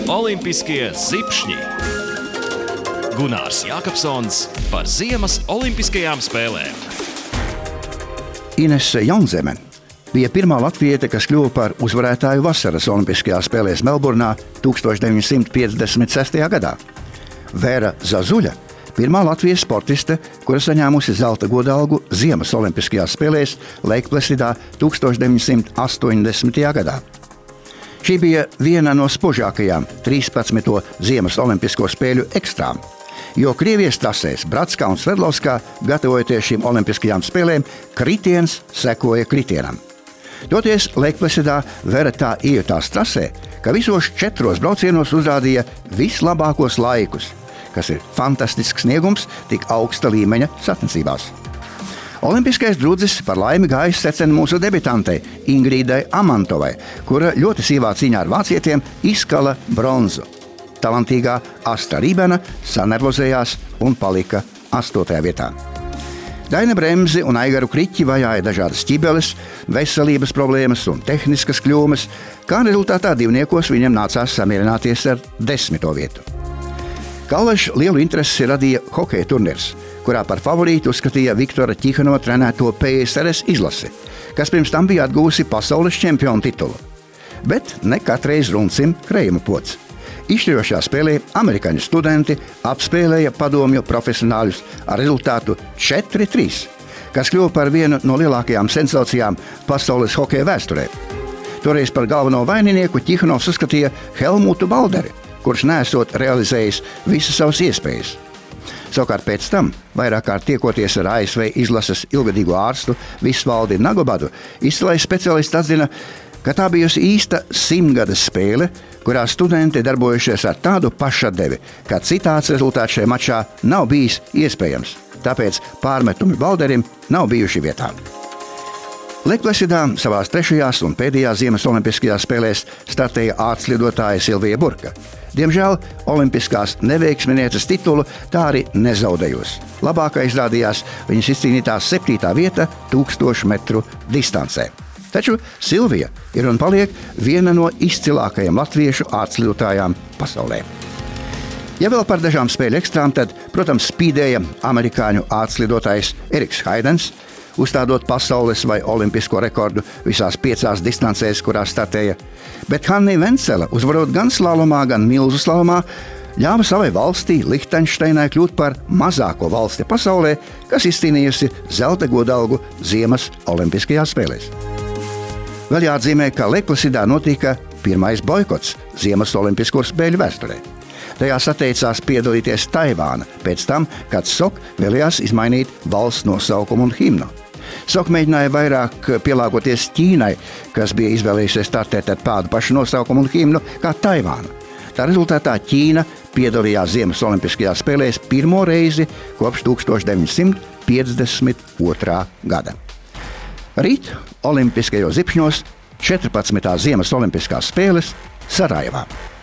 Olimpiskie zipšņi. Gunārs Jākapsons par ziemas olimpiskajām spēlēm. Inese Jaunzeme bija pirmā latviete, kas kļuva par uzvarētāju vasaras olimpiskajās spēlēs Melburnā 1956. gadā. Vēra Zazuļa pirmā Latvijas sportiste, kura saņēmusi zelta godalgu ziemas olimpiskajās spēlēs Leikplesidā 1980. gadā. Šī bija viena no spožākajām 13. ziemas olimpisko spēļu ekstrām, jo Krievijas trasēs Bratskā un Sverdlovskā, gatavojoties šīm olimpiskajām spēlēm, kritiens sekoja kritienam. Toties Leikplesidā Vera tā iejutās trasē, ka visos 4 braucienos uzrādīja vislabākos laikus, kas ir fantastisks sniegums tik augsta līmeņa sacensībās. Olimpiskais drudzis par laimi gājis secen mūsu debitantei Ingrīdai Amantovai, kura ļoti sīvā cīņā ar vācietiem izkala bronzu. Talantīgā Asta Rībena sanervozējās un palika 8. vietā. Daina Bremzi un Aigaru Kriķi vajāja dažādas ķibeles, veselības problēmas un tehniskas kļūmes, kā rezultātā divniekos viņam nācās samierināties ar 10. vietu. Kalvašu lielu interesi radīja hokeja turnīrs, kurā par favorītu uzskatīja Viktora Ķihanova trenēto PSRS izlasi, kas pirms tam bija atgūsi pasaules čempionu titulu. Bet ne katreiz runcim krējuma pods. Izšķirošā spēlē amerikāņu studenti apspēlēja padomju profesionāļus ar rezultātu 4-3, kas kļuva par vienu no lielākajām sensācijām pasaules hokeja vēsturē. Toreiz par galveno vaininieku Ķihanovs uzskatīja Helmutu Balderi, kurš neesot realizējis visas savas iespējas. Savukārt pēc tam, vairāk kārt tiekoties ar ASV izlases ilgadīgo ārstu Visvaldi Nagobadu, izcilais speciālists atzina, ka tā bijusi īsta 100-gades spēle, kurā studenti darbojušies ar tādu pašatdevi, ka citāds rezultāts šajā mačā nav bijis iespējams. Tāpēc pārmetumi Balderim nav bijuši vietā. Leikplesidā savās 3. un pēdējās ziemas olimpiskajās spēlēs startēja ārstlidotāja Silvija Burka. Diemžēl olimpiskās neveiksminieces titulu tā arī nezaudējusi. Labākā izrādījās viņas izcīnītā 7. vieta 1000 metru distancē. Taču Silvija ir un paliek viena no izcilākajām latviešu ārstlidotājām pasaulē. Ja vēl par dažām spēļu ekstrām, tad, protams, spīdēja amerikāņu ārstlidotājs Eriks Haidens, uzstādot pasaules vai olimpisko rekordu visās 5 distancēs, kurās startēja. Bet Hanni Vencela, uzvarot gan slalomā, gan milzu slalomā, ļāva savai valstī Lihtenšteinai kļūt par mazāko valsti pasaulē, kas izcīnījusi zelta godalgu ziemas olimpiskajās spēlēs. Vēl jāatzīmē, ka Leikplesidā notika pirmais boikots ziemas olimpisko spēļu vēsturē. Tajā sateicās piedalīties Taivāna pēc tam, kad SOK vēlējās izmainīt valsts nosaukumu un himnu. SOK mēģināja vairāk pielāgoties Ķīnai, kas bija izvēlējusies startēt ar tādu pašu nosaukumu un himnu kā Taivāna. Tā rezultātā Ķīna piedalījās ziemas olimpiskajās spēlēs pirmo reizi kopš 1952. gada. Rīt olimpiskajos zipšņos 14. ziemas olimpiskās spēles Sarajevā.